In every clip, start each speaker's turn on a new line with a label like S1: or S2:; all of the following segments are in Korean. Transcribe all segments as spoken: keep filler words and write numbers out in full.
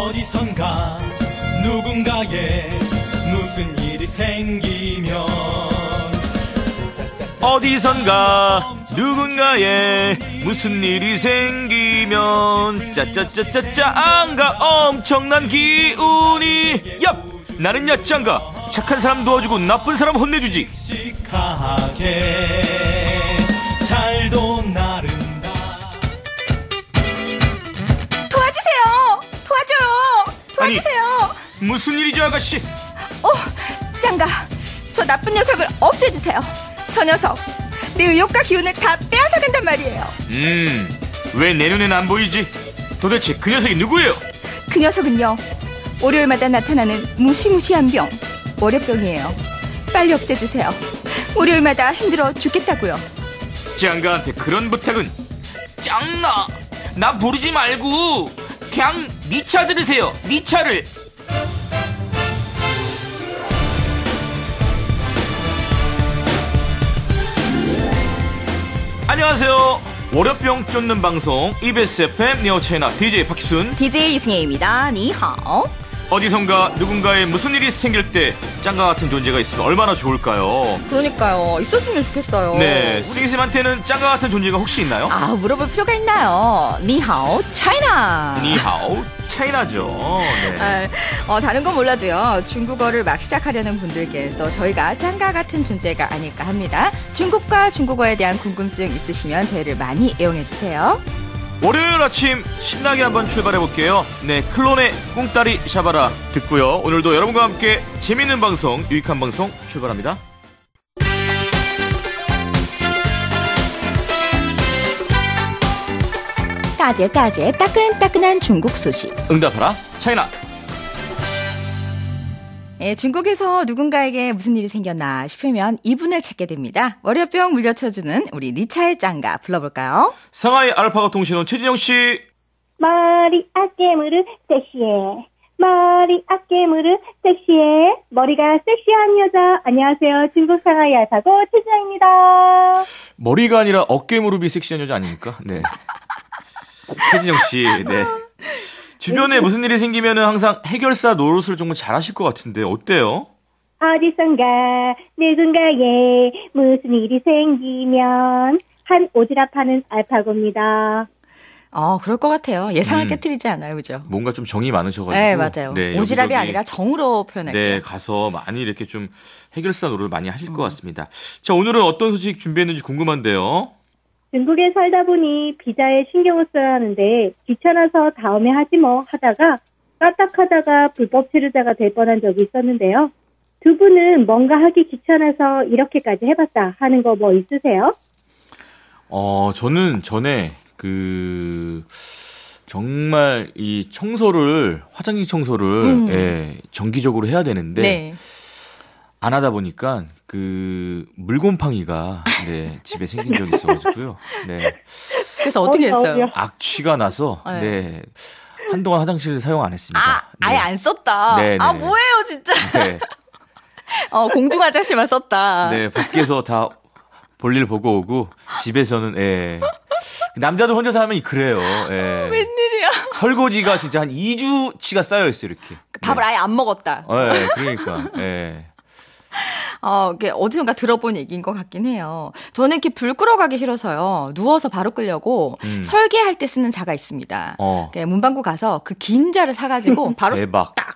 S1: 어디선가 누군가의 무슨 일이 생기면
S2: 어디선가 누군가에 무슨 일이 생기면 짜짜짜짜짜anga 엄청난 기운이 얍 나는야 짱가 착한 사람 도와주고 나쁜 사람 혼내주지
S1: 씩씩하게 잘도 나른다.
S3: 도와주세요. 도와줘요. 도와주세요.
S2: 아니, 무슨 일이죠 아가씨?
S3: 어, 짱가 저 나쁜 녀석을 없애주세요. 저 녀석 내 의욕과 기운을 다 빼앗아간단 말이에요.
S2: 음, 왜 내 눈엔 안 보이지? 도대체 그 녀석이 누구예요?
S3: 그 녀석은요 월요일마다 나타나는 무시무시한 병 월요병이에요. 빨리 없애주세요. 월요일마다 힘들어 죽겠다고요.
S2: 짱가한테 그런 부탁은 짱나 나 부르지 말고 그냥 니 차 들으세요. 니 차를. 안녕하세요. 월요병 쫓는 방송 이비에스 에프엠 네오차이나 디제이 박희순
S3: 디제이 이승혜입니다. 니하오.
S2: 어디선가 누군가에 무슨 일이 생길 때 짱가 같은 존재가 있으면 얼마나 좋을까요?
S3: 그러니까요. 있었으면 좋겠어요.
S2: 네, 승희쌤한테는 짱가 같은 존재가 혹시 있나요?
S3: 아, 물어볼 필요가 있나요? 니하오 차이나.
S2: 니하오 차이나죠. 네.
S3: 아, 어, 다른 건 몰라도요. 중국어를 막 시작하려는 분들께 또 저희가 짱가 같은 존재가 아닐까 합니다. 중국과 중국어에 대한 궁금증 있으시면 저희를 많이 애용해주세요.
S2: 월요일 아침 신나게 한번 출발해볼게요. 네, 클론의 꿍따리 샤바라 듣고요. 오늘도 여러분과 함께 재밌는 방송, 유익한 방송 출발합니다.
S3: 따제 따제 따끈따끈한 중국 소식.
S2: 응답하라 차이나.
S3: 예, 중국에서 누군가에게 무슨 일이 생겼나 싶으면 이분을 찾게 됩니다. 월요병 물려쳐주는 우리 니차의 짱가 불러볼까요?
S2: 상하이 알파고 통신원 최진영 씨.
S4: 머리 아깨물을 섹시해. 머리 아깨물을 섹시해. 머리가 섹시한 여자. 안녕하세요. 중국 상하이 알파고 최진영입니다.
S2: 머리가 아니라 어깨 무릎이 섹시한 여자 아닙니까? 네. 최진영 씨. 네. 주변에 무슨 일이 생기면은 항상 해결사 노릇을 정말 잘하실 것 같은데 어때요?
S4: 어디선가 누군가에 무슨 일이 생기면 한 오지랖하는 알파고입니다.
S3: 어, 그럴 것 같아요. 예상을
S2: 음.
S3: 깨트리지 않아요, 그죠?
S2: 뭔가 좀 정이 많으셔가지고.
S3: 네, 맞아요.
S2: 네,
S3: 오지랖이
S2: 여기저기,
S3: 아니라 정으로 표현할게요.
S2: 네, 가서 많이 이렇게 좀 해결사 노릇을 많이 하실 음. 것 같습니다. 자, 오늘은 어떤 소식 준비했는지 궁금한데요.
S4: 중국에 살다 보니 비자에 신경을 써야 하는데 귀찮아서 다음에 하지 뭐 하다가 까딱하다가 불법 체류자가 될 뻔한 적이 있었는데요. 두 분은 뭔가 하기 귀찮아서 이렇게까지 해봤다 하는 거 뭐 있으세요?
S2: 어, 저는 전에 그 정말 이 청소를 화장실 청소를
S3: 음.
S2: 예, 정기적으로 해야 되는데
S3: 네.
S2: 안 하다 보니까 그 물곰팡이가 네, 집에 생긴 적이 있어가지고요. 네.
S3: 그래서 어떻게
S4: 어,
S3: 했어요?
S2: 악취가 나서
S3: 네.
S2: 네. 한동안 화장실을 사용 안 했습니다.
S3: 아,
S2: 네.
S3: 아예 안 썼다.
S2: 네, 네.
S3: 아, 뭐예요, 진짜.
S2: 네.
S3: 어, 공중 화장실만 썼다.
S2: 네, 밖에서 다 볼일 보고 오고 집에서는 예. 남자들 혼자서 하면 그래요. 예.
S3: 웬일이야.
S2: 설거지가 진짜 한 이 주치가 쌓여 있어요, 이렇게.
S3: 밥을
S2: 네.
S3: 아예 안 먹었다.
S2: 예, 그러니까. 예.
S3: 어, 이게 어디선가 들어본 얘기인 것 같긴 해요. 저는 이렇게 불 끌어가기 싫어서요. 누워서 바로 끄려고
S2: 음.
S3: 설계할 때 쓰는 자가 있습니다.
S2: 어.
S3: 문방구 가서 그 긴 자를 사가지고 바로
S2: 대박.
S3: 딱.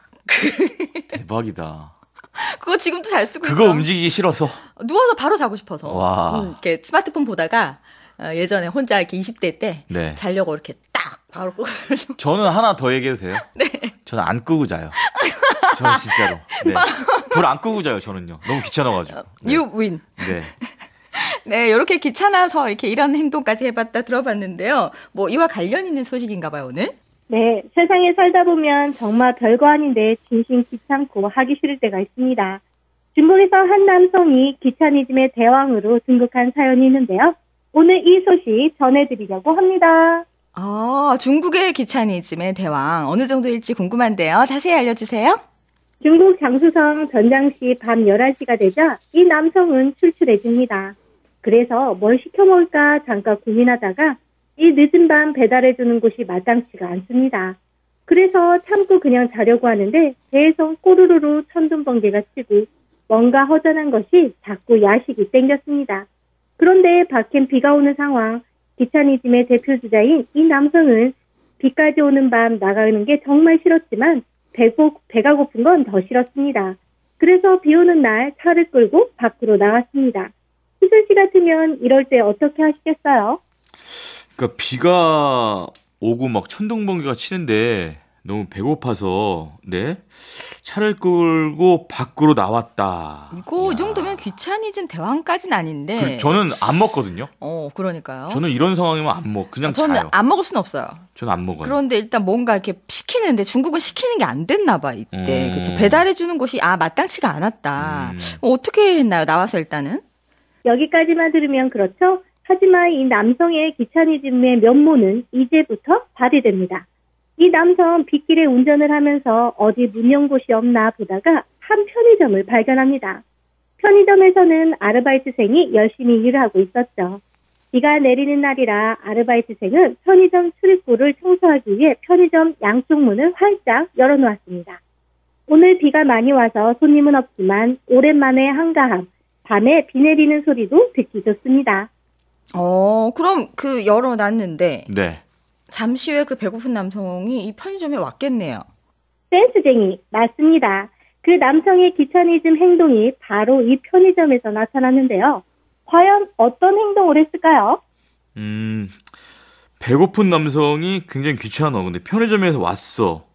S2: 대박이다.
S3: 그거 지금도 잘 쓰고
S2: 그거
S3: 있어요.
S2: 움직이기 싫어서.
S3: 누워서 바로 자고 싶어서.
S2: 와.
S3: 음, 이렇게 스마트폰 보다가 어, 예전에 혼자 이렇게 이십 대 때
S2: 네.
S3: 자려고 이렇게 딱 바로 끄고.
S2: 저는 하나 더 얘기해도 돼요?
S3: 네.
S2: 저는 안 끄고 자요. 저는 진짜로. 네. 불 안 끄고 자요, 저는요. 너무 귀찮아가지고. 네.
S3: You win.
S2: 네.
S3: 네, 이렇게 귀찮아서 이렇게 이런 행동까지 해봤다 들어봤는데요. 뭐 이와 관련 있는 소식인가 봐요, 오늘?
S4: 네, 세상에 살다 보면 정말 별거 아닌데 진심 귀찮고 하기 싫을 때가 있습니다. 중국에서 한 남성이 귀차니즘의 대왕으로 등극한 사연이 있는데요. 오늘 이 소식 전해드리려고 합니다.
S3: 아, 중국의 귀차니즘의 대왕 어느 정도일지 궁금한데요. 자세히 알려주세요.
S4: 중국 장수성 전장시 밤 열한 시가 되자 이 남성은 출출해집니다. 그래서 뭘 시켜 먹을까 잠깐 고민하다가 이 늦은 밤 배달해주는 곳이 마땅치가 않습니다. 그래서 참고 그냥 자려고 하는데 배에서 꼬르르르 천둥번개가 치고 뭔가 허전한 것이 자꾸 야식이 땡겼습니다. 그런데 밖엔 비가 오는 상황, 귀차니즘의 대표주자인 이 남성은 비까지 오는 밤 나가는 게 정말 싫었지만 배고, 배가 고픈 건 더 싫었습니다. 그래서 비 오는 날 차를 끌고 밖으로 나갔습니다. 희순 씨 같으면 이럴 때 어떻게 하시겠어요?
S2: 그러니까 비가 오고 막 천둥번개가 치는데 너무 배고파서 네 차를 끌고 밖으로 나왔다.
S3: 이거
S2: 야.
S3: 이 정도면 귀차니즘 대왕까지는 아닌데.
S2: 그, 저는 안 먹거든요.
S3: 어, 그러니까요.
S2: 저는 이런 상황이면 안 먹, 그냥
S3: 저는
S2: 자요.
S3: 안 먹을 수는 없어요.
S2: 저는 안 먹어요.
S3: 그런데 일단 뭔가 이렇게 시키는데 중국은 시키는 게 안 됐나 봐 이때.
S2: 음.
S3: 그렇죠. 배달해 주는 곳이 아 마땅치가 않았다.
S2: 음.
S3: 뭐 어떻게 했나요? 나와서 일단은.
S4: 여기까지만 들으면 그렇죠. 하지만 이 남성의 귀차니즘의 면모는 이제부터 발휘됩니다. 이 남성 빗길에 운전을 하면서 어디 문 연 곳이 없나 보다가 한 편의점을 발견합니다. 편의점에서는 아르바이트생이 열심히 일을 하고 있었죠. 비가 내리는 날이라 아르바이트생은 편의점 출입구를 청소하기 위해 편의점 양쪽 문을 활짝 열어놓았습니다. 오늘 비가 많이 와서 손님은 없지만 오랜만에 한가함, 밤에 비 내리는 소리도 듣기 좋습니다.
S3: 어, 그럼 그 열어놨는데
S2: 네.
S3: 잠시 후에 그 배고픈 남성이 이 편의점에 왔겠네요.
S4: 센스쟁이 맞습니다. 그 남성의 귀차니즘 행동이 바로 이 편의점에서 나타났는데요. 과연 어떤 행동을 했을까요?
S2: 음, 배고픈 남성이 굉장히 귀찮아. 근데 편의점에서 왔어.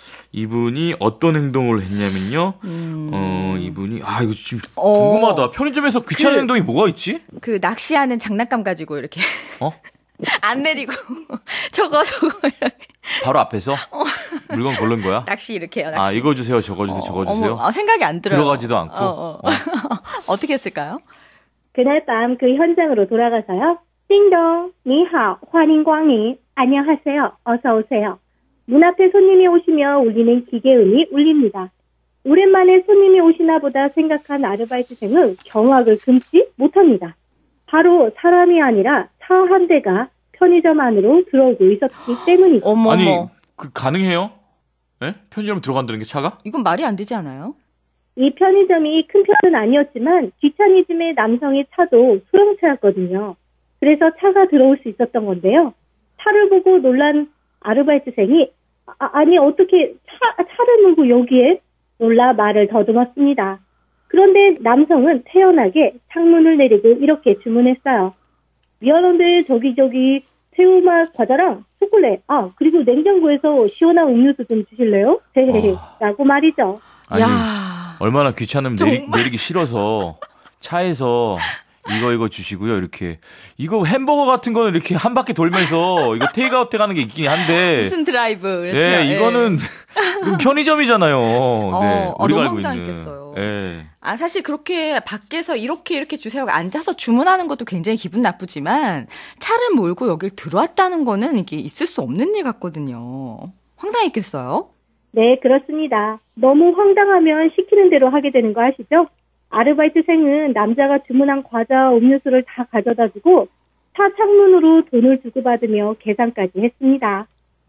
S2: 이분이 어떤 행동을 했냐면요.
S3: 음.
S2: 어, 이분이, 아, 이거 지금
S3: 어.
S2: 궁금하다. 편의점에서 귀찮은
S3: 그-
S2: 행동이 뭐가 있지?
S3: 그 낚시하는 장난감 가지고 이렇게
S2: 어?
S3: 안 내리고 저거 저거 이렇게
S2: 바로 앞에서 물건 고른 거야?
S3: 낚시 이렇게 해요.
S2: 아,
S3: 낚시.
S2: 이거 주세요, 저거 주세요, 저거 주세요.
S3: 어머, 아, 생각이 안 들어요.
S2: 들어가지도 않고.
S3: 어, 어.
S2: 어.
S3: 어떻게 했을까요?
S4: 그날 밤 그 현장으로 돌아가서요. 띵동, 니하오, 환인광이, 안녕하세요. 어서 오세요. 문 앞에 손님이 오시며 울리는 기계음이 울립니다. 오랜만에 손님이 오시나 보다 생각한 아르바이트생은 경악을 금치 못합니다. 바로 사람이 아니라 차 한 대가 편의점 안으로 들어오고 있었기 때문이죠.
S3: 어머
S2: 아니,
S3: 어머.
S2: 그 가능해요? 예? 편의점 들어간다는 게 차가?
S3: 이건 말이 안 되지 않아요?
S4: 이 편의점이 큰 편은 아니었지만 귀차니즘의 남성의 차도 소형차였거든요. 그래서 차가 들어올 수 있었던 건데요. 차를 보고 놀란 아르바이트생이 아, 아니 어떻게 차, 차를 몰고 여기에 놀라 말을 더듬었습니다. 그런데 남성은 태연하게 창문을 내리고 이렇게 주문했어요. 미안한데 저기 저기 새우맛 과자랑 초콜릿, 아 그리고 냉장고에서 시원한 음료수 좀 주실래요? 헤헤헤
S2: 어.
S4: 라고 말이죠.
S2: 아니,
S3: 야.
S2: 얼마나 귀찮으면 내리,
S3: 정말.
S2: 내리기 싫어서 차에서 이거 이거 주시고요. 이렇게 이거 햄버거 같은 거는 이렇게 한 바퀴 돌면서 이거 테이크아웃 가는 게 있긴 한데
S3: 무슨 드라이브. 그렇죠?
S2: 예, 이거는 이건 편의점이잖아요. 네,
S3: 어,
S2: 우리가
S3: 너무
S2: 알고 있는.
S3: 황당했겠어요.
S2: 예.
S3: 아, 사실 그렇게 밖에서 이렇게 이렇게 주세요가 앉아서 주문하는 것도 굉장히 기분 나쁘지만 차를 몰고 여길 들어왔다는 거는 이게 있을 수 없는 일 같거든요. 황당했겠어요?
S4: 네, 그렇습니다. 너무 황당하면 시키는 대로 하게 되는 거 아시죠? 아르바이트생은 남자가 주문한 과자와 음료수를 다 가져다 주고 차 창문으로 돈을 주고받으며 계산까지 했습니다.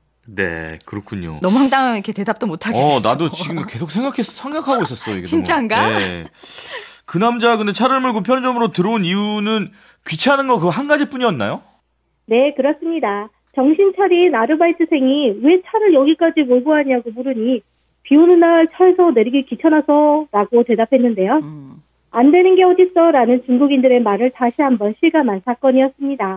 S2: 네, 그렇군요.
S3: 너무 황당하면 이렇게 대답도 못하게
S2: 어,
S3: 되죠.
S2: 나도 지금 계속 생각해서 생각하고 있었어. 이게
S3: 진짠가?
S2: 너무. 네. 그 남자 근데 차를 몰고 편의점으로 들어온 이유는 귀찮은 거 그 한 가지뿐이었나요?
S4: 네, 그렇습니다. 정신 차린 아르바이트생이 왜 차를 여기까지 몰고 하냐고 물으니 비 오는 날 차에서 내리기 귀찮아서 라고 대답했는데요.
S3: 음.
S4: 안 되는 게 어딨어 라는 중국인들의 말을 다시 한번 실감한 사건이었습니다.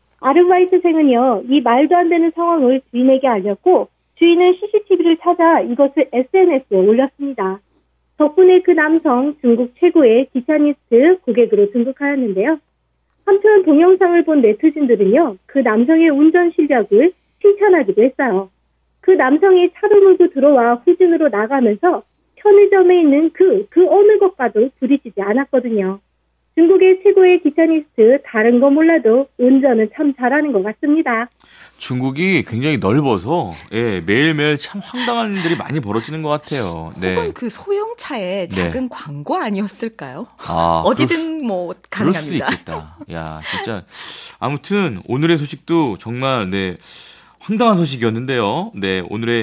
S4: 아르바이트생은요, 이 말도 안 되는 상황을 주인에게 알렸고 주인은 씨씨티비를 찾아 이것을 에스엔에스에 올렸습니다. 덕분에 그 남성 중국 최고의 기차니스트 고객으로 등극하였는데요. 한편 동영상을 본 네티즌들은요, 그 남성의 운전 실력을 칭찬하기도 했어요. 그 남성이 차를 몰고 들어와 후진으로 나가면서 편의점에 있는 그, 그 어느 것과도 부딪히지 않았거든요. 중국의 최고의 기차니스트, 다른 거 몰라도 운전은 참 잘하는 것 같습니다.
S2: 중국이 굉장히 넓어서 예, 매일매일 참 황당한 일들이 많이 벌어지는 것 같아요. 네.
S3: 혹은 그 소형차의 작은 광고 아니었을까요?
S2: 아,
S3: 어디든 뭐
S2: 그럴 수도
S3: 가능합니다.
S2: 있겠다. 야, 진짜 아무튼 오늘의 소식도 정말 네 황당한 소식이었는데요. 네, 오늘의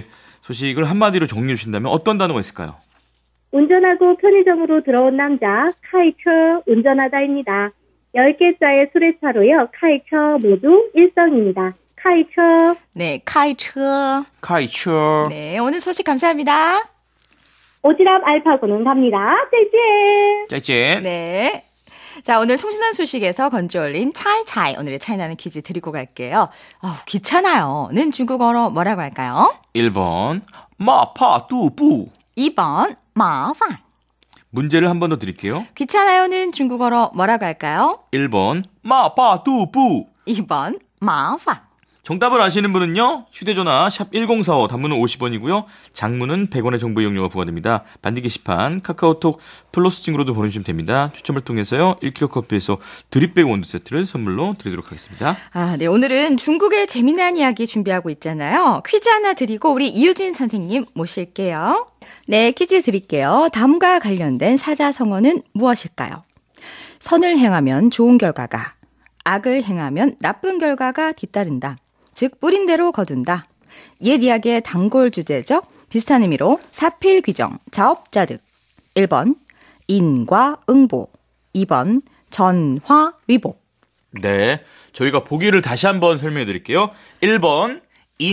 S2: 소식을 한마디로 정리해 주신다면 어떤 단어가 있을까요?
S4: 운전하고 편의점으로 들어온 남자, 카이처 운전하다입니다. 열 개자의 수레차로요. 카이처 모두 일성입니다. 카이처.
S3: 네, 카이처.
S2: 카이처.
S3: 네, 오늘 소식 감사합니다.
S4: 오지랖 알파고는 갑니다. 짤짤.
S2: 짜이째.
S3: 네. 자, 오늘 통신원 소식에서 건져올린 차이차이 오늘의 차이나는 퀴즈 드리고 갈게요. 어우, 귀찮아요는 중국어로 뭐라고 할까요?
S2: 일 번 마파두부.
S3: 이 번 마판.
S2: 문제를 한 번 더 드릴게요.
S3: 귀찮아요는 중국어로 뭐라고 할까요?
S2: 일 번 마파두부.
S3: 이 번 마판.
S2: 정답을 아시는 분은요. 휴대전화 샵 일공사오 단문은 오십 원이고요. 장문은 백 원의 정보 이용료가 부과됩니다. 반디 게시판 카카오톡 플러스 친구로도 보내주시면 됩니다. 추첨을 통해서요. 일 킬로그램 커피에서 드립백 원두 세트를 선물로 드리도록 하겠습니다.
S3: 아, 네. 오늘은 중국의 재미난 이야기 준비하고 있잖아요. 퀴즈 하나 드리고 우리 이유진 선생님 모실게요. 네, 퀴즈 드릴게요. 다음과 관련된 사자성어는 무엇일까요? 선을 행하면 좋은 결과가, 악을 행하면 나쁜 결과가 뒤따른다. 즉 뿌린 대로 거둔다. 옛 이야기의 단골 주제죠. 비슷한 의미로 사필귀정, 자업자득. 일 번 인과응보, 이 번 전화위복.
S2: 네, 저희가 보기를 다시 한번 설명해 드릴게요. 일 번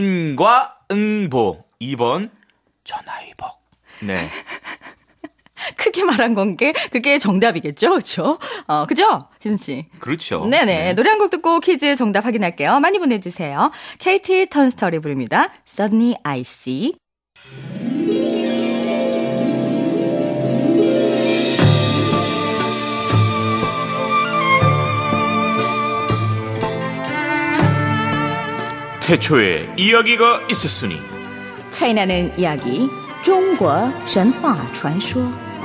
S2: 인과응보, 이 번 전화위복. 네.
S3: 크게 말한 건 게 그게 정답이겠죠, 그렇죠? 어, 그죠, 희선 씨?
S2: 그렇죠.
S3: 네네.
S2: 네.
S3: 노래 한 곡 듣고 퀴즈 정답 확인할게요. 많이 보내주세요. 케이티 턴스터리 부릅니다. Suddenly I See.
S2: 태초에 이야기가 있었으니
S3: 차이나는 이야기. 中国神话传说.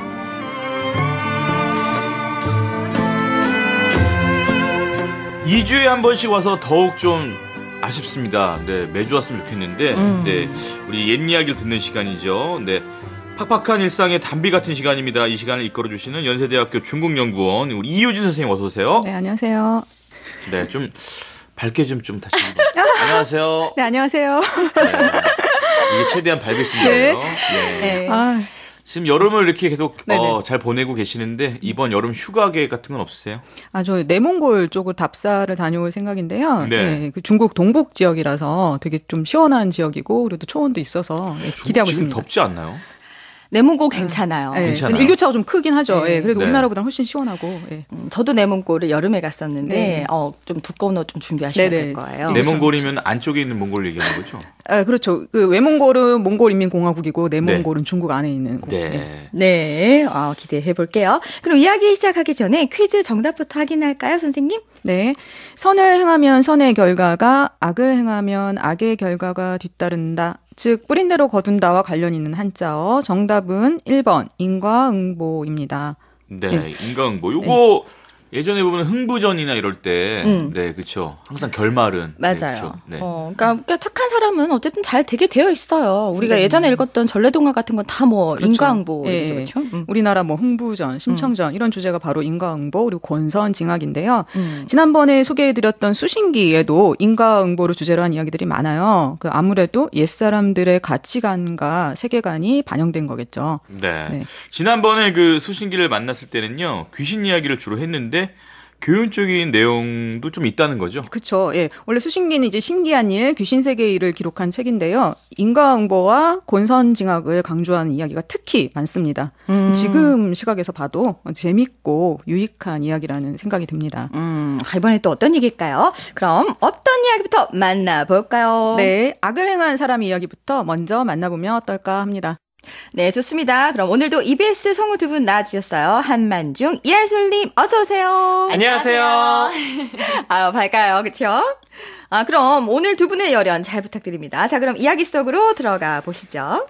S2: 이 주에 한 번씩 와서 더욱 좀 아쉽습니다. 네, 매주 왔으면 좋겠는데,
S3: 음.
S2: 네, 우리 옛 이야기를 듣는 시간이죠. 네, 팍팍한 일상의 단비 같은 시간입니다. 이 시간을 이끌어주시는 연세대학교 중국연구원 우리 이유진 선생님 어서 오세요.
S5: 네, 안녕하세요.
S2: 네, 좀 밝게 좀 좀 다시 한번. 안녕하세요.
S5: 네, 안녕하세요.
S2: 네, 이게 최대한 밝으신 거예요. 네.
S3: 네.
S5: 아,
S2: 지금 여름을 이렇게 계속
S5: 네네.
S2: 어, 잘 보내고 계시는데 이번 여름 휴가 계획 같은 건 없으세요?
S5: 아, 저 내몽골 쪽으로 답사를 다녀올 생각인데요.
S2: 네.
S5: 네, 그 중국 동북 지역이라서 되게 좀 시원한 지역이고 그래도 초원도 있어서 네, 기대하고
S2: 지금
S5: 있습니다.
S2: 덥지 않나요?
S3: 내몽골 괜찮아요.
S5: 네,
S2: 괜찮아요.
S5: 일교차가 좀 크긴 하죠.
S3: 네.
S5: 네, 그래도
S2: 네.
S5: 우리나라보다 훨씬 시원하고. 네.
S3: 음, 저도 내몽골을 여름에 갔었는데
S5: 네.
S3: 어, 좀 두꺼운 옷 좀 준비하셔야
S5: 네네.
S3: 될 거예요.
S5: 네.
S2: 내몽골이면 안쪽에 있는 몽골 얘기하는 거죠?
S5: 아, 그렇죠. 그 외몽골은 몽골인민공화국이고 내몽골은 중국 안에 있는 곳.
S2: 네.
S5: 네.
S3: 네, 어, 기대해 볼게요. 그럼 이야기 시작하기 전에 퀴즈 정답부터 확인할까요, 선생님?
S5: 네. 선을 행하면 선의 결과가, 악을 행하면 악의 결과가 뒤따른다. 즉 뿌린 대로 거둔다와 관련 있는 한자어. 정답은 일 번 인과응보입니다.
S2: 네,
S5: 네.
S2: 인과응보. 요거 예전에 보면 흥부전이나 이럴 때,
S3: 음.
S2: 네, 그렇죠. 항상 결말은
S3: 맞아요.
S2: 네, 그쵸. 네.
S3: 어, 그러니까, 그러니까 착한 사람은 어쨌든 잘 되게 되어 있어요. 우리가
S5: 네.
S3: 예전에 읽었던 전래동화 같은 건 다 뭐
S5: 그렇죠.
S3: 인과응보이죠,
S5: 예, 예.
S3: 그렇죠? 음.
S5: 우리나라 뭐 흥부전, 심청전 이런 주제가 바로 인과응보 그리고 권선징악인데요.
S3: 음.
S5: 지난번에 소개해드렸던 수신기에도 인과응보를 주제로 한 이야기들이 많아요. 그 아무래도 옛사람들의 가치관과 세계관이 반영된 거겠죠.
S2: 네.
S5: 네.
S2: 지난번에 그 수신기를 만났을 때는요, 귀신 이야기를 주로 했는데, 교훈적인 내용도 좀 있다는 거죠.
S5: 그렇죠. 예. 원래 수신기는 이제 신기한 일, 귀신 세계의 일을 기록한 책인데요. 인과응보와 권선징악을 강조하는 이야기가 특히 많습니다.
S3: 음.
S5: 지금 시각에서 봐도 재밌고 유익한 이야기라는 생각이 듭니다.
S3: 음, 이번에 또 어떤 얘기일까요? 그럼 어떤 이야기부터 만나볼까요?
S5: 네, 악을 행한 사람 이야기부터 먼저 만나보면 어떨까 합니다.
S3: 네, 좋습니다. 그럼 오늘도 이비에스 성우 두 분 나와주셨어요. 한만중, 이할솔님, 어서오세요.
S2: 안녕하세요.
S3: 아, 밝아요. 그쵸? 아, 그럼 오늘 두 분의 열연 잘 부탁드립니다. 자, 그럼 이야기 속으로 들어가 보시죠.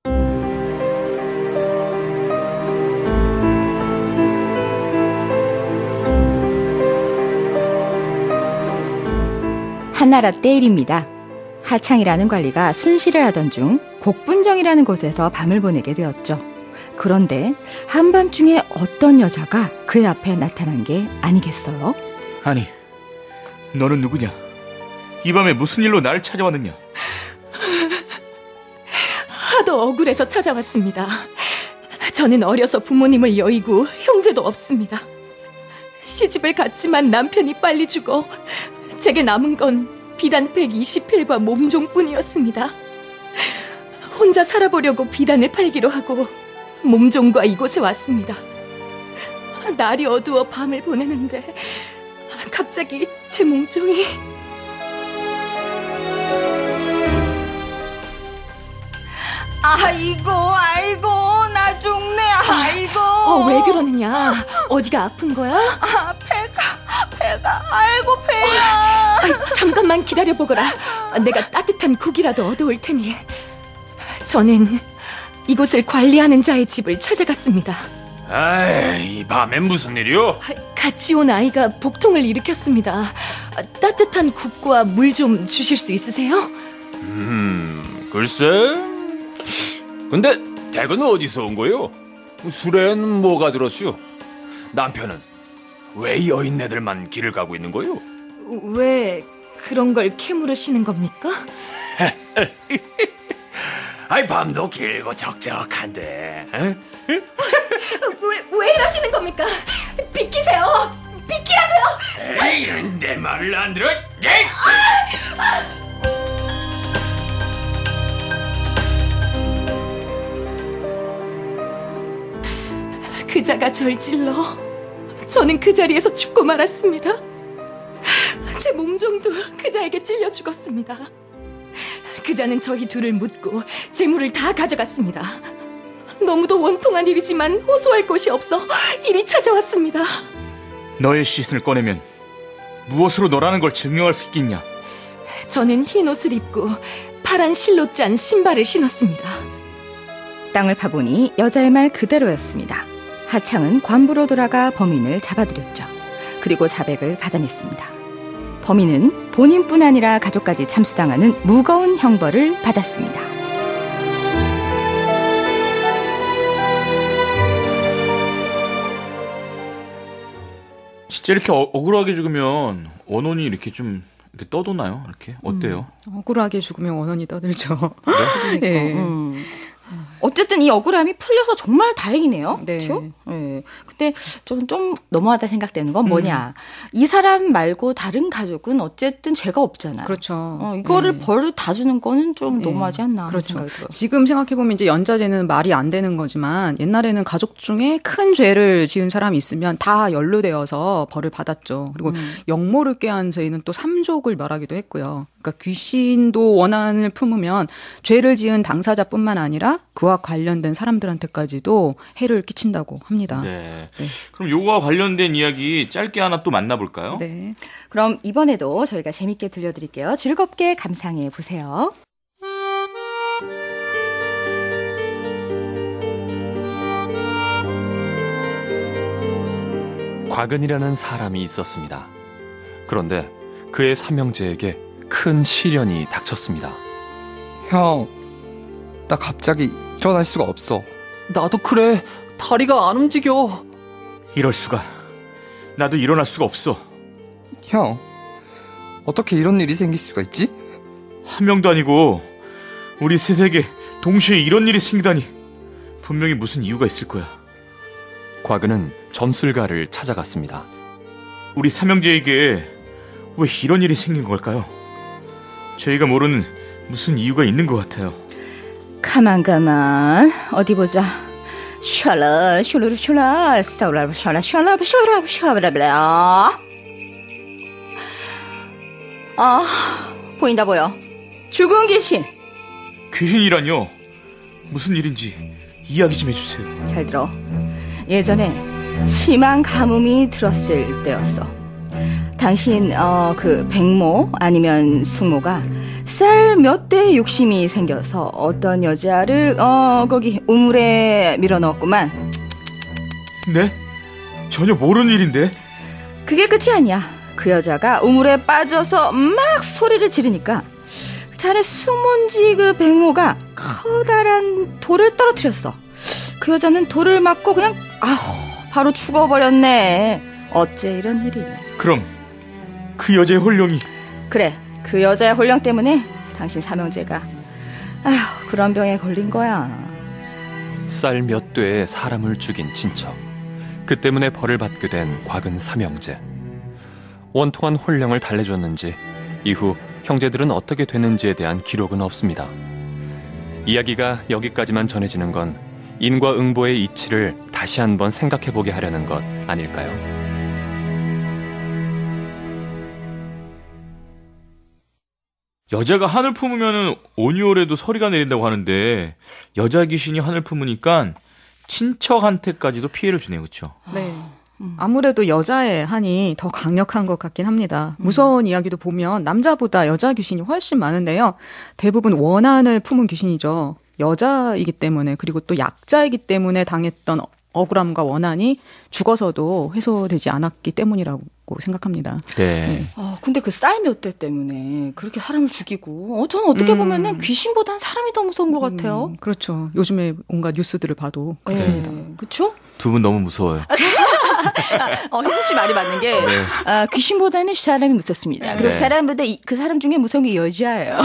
S3: 한나라 때 일입니다. 하창이라는 관리가 순시를 하던 중 곡분정이라는 곳에서 밤을 보내게 되었죠. 그런데 한밤중에 어떤 여자가 그의 앞에 나타난 게 아니겠어요?
S2: 아니, 너는 누구냐? 이 밤에 무슨 일로 날 찾아왔느냐?
S6: 하도 억울해서 찾아왔습니다. 저는 어려서 부모님을 여의고 형제도 없습니다. 시집을 갔지만 남편이 빨리 죽어 제게 남은 건 비단 백이십 필과 몸종뿐이었습니다. 혼자 살아보려고 비단을 팔기로 하고 몸종과 이곳에 왔습니다. 날이 어두워 밤을 보내는데 갑자기 제 몸종이...
S3: 아이고 아이고 나 죽네. 아이고.
S6: 어, 왜 그러느냐? 어디가 아픈 거야?
S3: 아, 배가 배가 아이고 배야.
S6: 아, 잠깐만 기다려보거라. 내가 따뜻한 국이라도 얻어올 테니. 저는 이곳을 관리하는 자의 집을 찾아갔습니다.
S7: 아이, 이 밤엔 무슨 일이요?
S6: 같이 온 아이가 복통을 일으켰습니다. 따뜻한 국과 물 좀 주실 수 있으세요?
S7: 음, 글쎄. 근데 댁은 어디서 온 거요? 술엔 뭐가 들었슈? 남편은 왜 여인네들만 길을 가고 있는 거요?
S6: 왜 그런 걸 캐물으시는 겁니까?
S7: 아이, 밤도 길고 적적한데. 에?
S6: 왜, 왜 이러시는 겁니까? 비키세요! 비키라고요!
S7: 에이, 내 말을 안 들어? 에이!
S6: 그자가 절 찔러 저는 그 자리에서 죽고 말았습니다. 제 몸종도 그자에게 찔려 죽었습니다. 그자는 저희 둘을 묻고 재물을 다 가져갔습니다. 너무도 원통한 일이지만 호소할 곳이 없어 이리 찾아왔습니다.
S2: 너의 시신을 꺼내면 무엇으로 너라는 걸 증명할 수 있겠냐?
S6: 저는 흰 옷을 입고 파란 실로 짠 신발을 신었습니다.
S3: 땅을 파보니 여자의 말 그대로였습니다. 하창은 관부로 돌아가 범인을 잡아들였죠. 그리고 자백을 받아냈습니다. 범인은 본인뿐 아니라 가족까지 참수당하는 무거운 형벌을 받았습니다.
S2: 진짜 이렇게 어, 억울하게 죽으면 원혼이 이렇게 좀 이렇게 떠도나요? 이렇게 어때요?
S5: 음, 억울하게 죽으면 원혼이 떠들죠.
S2: 네?
S3: 그러니까.
S5: 예.
S3: 음. 어쨌든 이 억울함이 풀려서 정말 다행이네요.
S5: 네.
S3: 그렇죠? 네. 근데 좀, 좀 너무하다 생각되는 건 뭐냐. 음. 이 사람 말고 다른 가족은 어쨌든 죄가 없잖아요.
S5: 그렇죠.
S3: 어, 이거를
S5: 네.
S3: 벌을 다 주는 거는 좀
S5: 네.
S3: 너무하지 않나.
S5: 그렇죠.
S3: 생각이 들어요.
S5: 지금 생각해보면 이제 연좌제는 말이 안 되는 거지만 옛날에는 가족 중에 큰 죄를 지은 사람이 있으면 다 연루되어서 벌을 받았죠. 그리고
S3: 음.
S5: 영모를 꾀한 죄는 또 삼족을 멸하기도 했고요. 그러니까 귀신도 원한을 품으면 죄를 지은 당사자뿐만 아니라 그와 관련된 사람들한테까지도 해를 끼친다고 합니다.
S2: 네.
S5: 네.
S2: 그럼 요거와 관련된 이야기 짧게 하나 또 만나볼까요?
S5: 네.
S3: 그럼 이번에도 저희가 재밌게 들려드릴게요. 즐겁게 감상해 보세요.
S8: 곽은이라는 사람이 있었습니다. 그런데 그의 삼형제에게 큰 시련이 닥쳤습니다.
S9: 형, 나 갑자기 일어날 수가 없어.
S8: 나도 그래. 다리가 안 움직여.
S2: 이럴 수가. 나도 일어날 수가 없어.
S9: 형, 어떻게 이런 일이 생길 수가 있지?
S2: 한 명도 아니고 우리 셋에게 동시에 이런 일이 생기다니. 분명히 무슨 이유가 있을 거야.
S8: 곽은은 점술가를 찾아갔습니다.
S2: 우리 삼형제에게 왜 이런 일이 생긴 걸까요? 저희가 모르는 무슨 이유가 있는 것 같아요.
S3: 가만 가만 어디 보자. 샬라 슐르 슐라 사우라 샬라 샬라 샬라 샬라. 아, 보인다 보여. 죽은 귀신.
S2: 귀신이라뇨? 무슨 일인지 이야기 좀 해주세요.
S3: 잘 들어. 예전에 심한 가뭄이 들었을 때였어. 당신 어, 그 백모 아니면 숙모가 쌀 몇 대 욕심이 생겨서 어떤 여자를 어 거기 우물에 밀어넣었구만.
S2: 네? 전혀 모르는 일인데.
S3: 그게 끝이 아니야. 그 여자가 우물에 빠져서 막 소리를 지르니까 자네 숙모인지 그 백모가 커다란 돌을 떨어뜨렸어. 그 여자는 돌을 맞고 그냥 아우 바로 죽어버렸네. 어째 이런 일이.
S2: 그럼 그 여자의 홀령이.
S3: 그래, 그 여자의 홀령 때문에 당신 삼형제가 아휴, 그런 병에 걸린 거야.
S8: 쌀 몇 되에 사람을 죽인 친척. 그 때문에 벌을 받게 된 곽은 삼형제. 원통한 혼령을 달래줬는지 이후 형제들은 어떻게 됐는지에 대한 기록은 없습니다. 이야기가 여기까지만 전해지는 건 인과 응보의 이치를 다시 한번 생각해보게 하려는 것 아닐까요?
S2: 여자가 하늘 품으면 온유월에도 서리가 내린다고 하는데 여자 귀신이 하늘 품으니까 친척한테까지도 피해를 주네요. 그렇죠?
S5: 네. 아무래도 여자의 한이 더 강력한 것 같긴 합니다. 무서운 음. 이야기도 보면 남자보다 여자 귀신이 훨씬 많은데요. 대부분 원한을 품은 귀신이죠. 여자이기 때문에, 그리고 또 약자이기 때문에 당했던 억울함과 원한이 죽어서도 해소되지 않았기 때문이라고 생각합니다.
S2: 네.
S5: 네.
S3: 아, 근데 그 쌀 몇 대 때문에 그렇게 사람을 죽이고, 어, 저는 어떻게
S5: 음.
S3: 보면은 귀신보단 사람이 더 무서운 것 같아요.
S5: 음, 그렇죠. 요즘에 온갖 뉴스들을 봐도 그렇습니다.
S3: 네. 그렇죠?
S2: 두 분 너무 무서워요.
S3: 어, 혜수 씨 말이 맞는 게,
S2: 네.
S3: 아, 귀신보다는 사람이 무섭습니다. 그리고
S2: 네.
S3: 사람보다 이, 그 사람 중에 무서운 게 여자예요.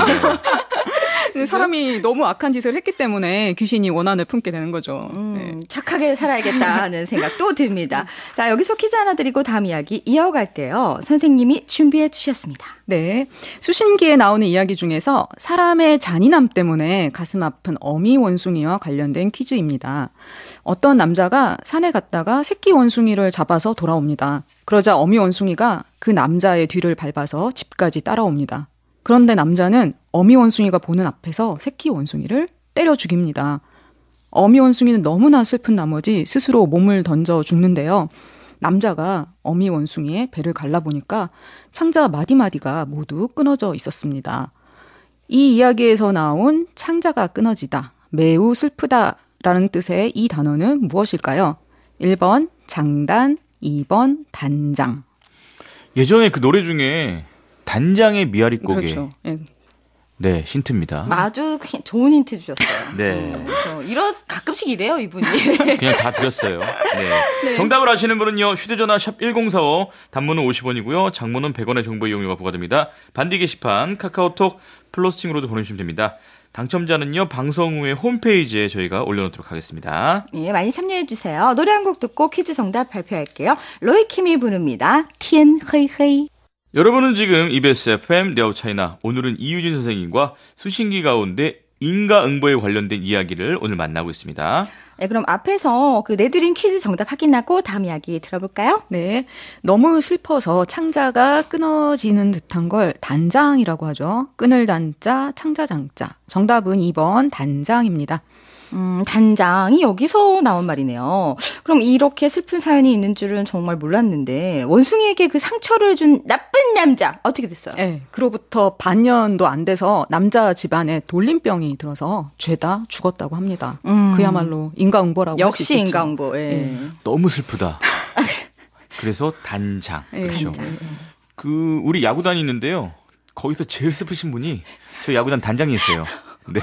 S5: 사람이 너무 악한 짓을 했기 때문에 귀신이 원한을 품게 되는 거죠.
S3: 음,
S5: 네.
S3: 착하게 살아야겠다 하는 생각도 듭니다. 자, 여기서 퀴즈 하나 드리고 다음 이야기 이어갈게요. 선생님이 준비해 주셨습니다.
S5: 네. 수신기에 나오는 이야기 중에서 사람의 잔인함 때문에 가슴 아픈 어미 원숭이와 관련된 퀴즈입니다. 어떤 남자가 산에 갔다가 새끼 원숭이를 잡아서 돌아옵니다. 그러자 어미 원숭이가 그 남자의 뒤를 밟아서 집까지 따라옵니다. 그런데 남자는 어미 원숭이가 보는 앞에서 새끼 원숭이를 때려 죽입니다. 어미 원숭이는 너무나 슬픈 나머지 스스로 몸을 던져 죽는데요. 남자가 어미 원숭이의 배를 갈라보니까 창자 마디마디가 모두 끊어져 있었습니다. 이 이야기에서 나온 창자가 끊어지다, 매우 슬프다라는 뜻의 이 단어는 무엇일까요? 일 번 장단, 이 번 단장.
S2: 예전에 그 노래 중에 단장의 미아리 고개.
S5: 그렇죠. 네.
S2: 네, 힌트입니다.
S3: 아주 그냥 좋은 힌트 주셨어요.
S2: 네.
S3: 그래서 이런 가끔씩 이래요, 이분이.
S2: 그냥 다 드렸어요. 네.
S3: 네.
S2: 정답을 아시는 분은요, 휴대전화 샵 일공사오, 단문은 오십 원이고요, 장문은 백 원의 정보 이용료가 부과됩니다. 반디 게시판, 카카오톡, 플러스팅으로도 보내주시면 됩니다. 당첨자는요, 방송 후에 홈페이지에 저희가 올려놓도록 하겠습니다.
S3: 예, 많이 참여해주세요. 노래 한 곡 듣고 퀴즈 정답 발표할게요. 로이킴이 부릅니다. 티엔 헤이헤이.
S2: 여러분은 지금 이비에스 에프엠 네오 차이나, 오늘은 이유진 선생님과 수신기 가운데 인과응보에 관련된 이야기를 오늘 만나고 있습니다.
S3: 네, 그럼 앞에서 그 내드린 퀴즈 정답 확인하고 다음 이야기 들어볼까요?
S5: 네. 너무 슬퍼서 창자가 끊어지는 듯한 걸 단장이라고 하죠. 끊을 단자, 창자 장자. 정답은 이 번 단장입니다.
S3: 음, 단장이 여기서 나온 말이네요. 그럼 이렇게 슬픈 사연이 있는 줄은 정말 몰랐는데, 원숭이에게 그 상처를 준 나쁜 남자 어떻게 됐어요?
S5: 네, 그로부터 반년도 안 돼서 남자 집안에 돌림병이 들어서 죄다 죽었다고 합니다.
S3: 음.
S5: 그야말로 인과응보라고 할 수 있겠죠.
S3: 역시 인과응보. 예.
S5: 네.
S2: 너무 슬프다. 그래서 단장.
S5: 네,
S2: 그렇죠.
S5: 단장.
S2: 그 우리 야구단이 있는데요. 거기서 제일 슬프신 분이 저 야구단 단장이 있어요. 네.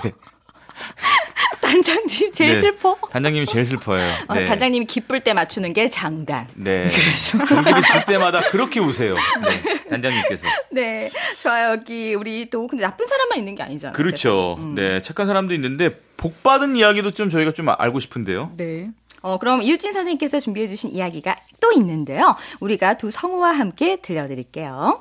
S3: 단장님 제일
S2: 네.
S3: 슬퍼?
S2: 단장님이 제일 슬퍼요.
S3: 어,
S2: 네.
S3: 단장님이 기쁠 때 맞추는 게 장단.
S2: 네. 경기를 질 때마다 그렇게 우세요. 네. 단장님께서.
S3: 네. 좋아요. 여기 우리 또 근데 나쁜 사람만 있는 게 아니잖아요.
S2: 그렇죠.
S3: 음.
S2: 네. 착한 사람도 있는데 복 받은 이야기도 좀 저희가 좀 알고 싶은데요.
S5: 네.
S3: 어, 그럼 이유진 선생님께서 준비해 주신 이야기가 또 있는데요. 우리가 두 성우와 함께 들려드릴게요.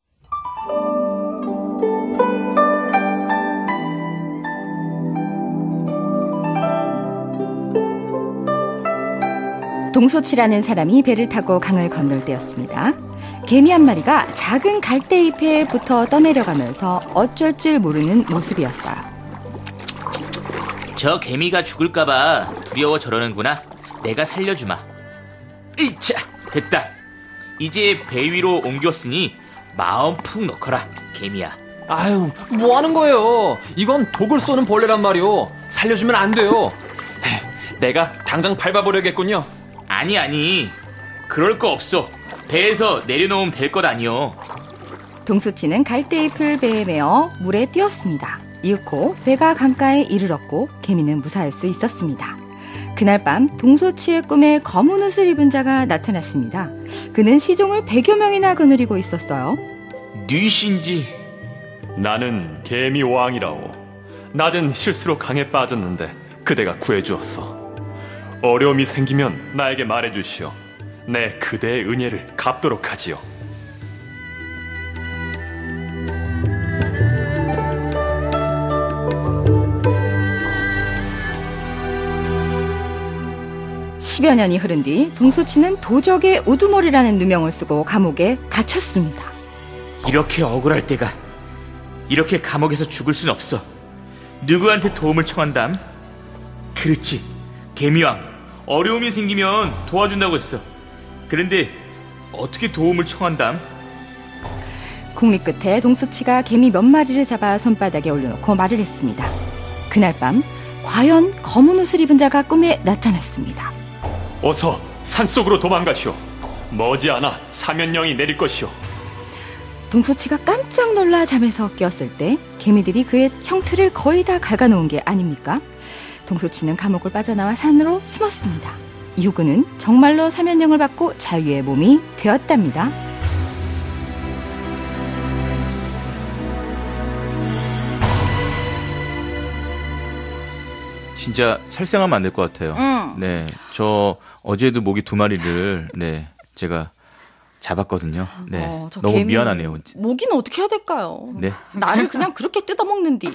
S3: 동소치라는 사람이 배를 타고 강을 건널 때였습니다. 개미 한 마리가 작은 갈대잎에 붙어 떠내려가면서 어쩔 줄 모르는 모습이었어요.
S10: 저 개미가 죽을까봐 두려워 저러는구나. 내가 살려주마. 으이차! 됐다. 이제 배 위로 옮겼으니 마음 푹 넣거라, 개미야.
S7: 아유, 뭐 하는 거예요? 이건 독을 쏘는 벌레란 말이오. 살려주면 안 돼요. 에이, 내가 당장 밟아버려야겠군요.
S10: 아니 아니, 그럴 거 없어. 배에서 내려놓으면 될 것 아니오.
S3: 동소치는 갈대잎을 배에 메어 물에 띄었습니다. 이윽고 배가 강가에 이르렀고 개미는 무사할 수 있었습니다. 그날 밤 동소치의 꿈에 검은 옷을 입은 자가 나타났습니다. 그는 시종을 백여 명이나 거느리고 있었어요.
S10: 뉘신지?
S8: 나는 개미 왕이라오. 낮은 실수로 강에 빠졌는데 그대가 구해주었어. 어려움이 생기면 나에게 말해주시오. 내 그대의 은혜를 갚도록 하지요.
S3: 십여 년이 흐른 뒤 동수치는 도적의 우두머리라는 누명을 쓰고 감옥에 갇혔습니다.
S10: 이렇게 억울할 때가 이렇게 감옥에서 죽을 순 없어. 누구한테 도움을 청한담? 그렇지, 개미왕. 어려움이 생기면 도와준다고 했어. 그런데 어떻게 도움을 청한담?
S3: 국리 끝에 동수치가 개미 몇 마리를 잡아 손바닥에 올려놓고 말을 했습니다. 그날 밤 과연 검은 옷을 입은 자가 꿈에 나타났습니다.
S8: 어서 산속으로 도망가시오. 머지않아 사면령이 내릴 것이오.
S3: 동수치가 깜짝 놀라 잠에서 깨었을 때 개미들이 그의 형틀을 거의 다 갉아놓은 게 아닙니까? 동수치는 감옥을 빠져나와 산으로 숨었습니다. 이후 그는 정말로 사면령을 받고 자유의 몸이 되었답니다.
S2: 진짜 살생하면 안 될 것 같아요.
S3: 응.
S2: 네, 저 어제도 모기 두 마리를 네 제가 잡았거든요. 네,
S3: 어, 저
S2: 너무
S3: 개미,
S2: 미안하네요.
S3: 모기는 어떻게 해야 될까요?
S2: 네,
S3: 나를 그냥 그렇게 뜯어먹는디.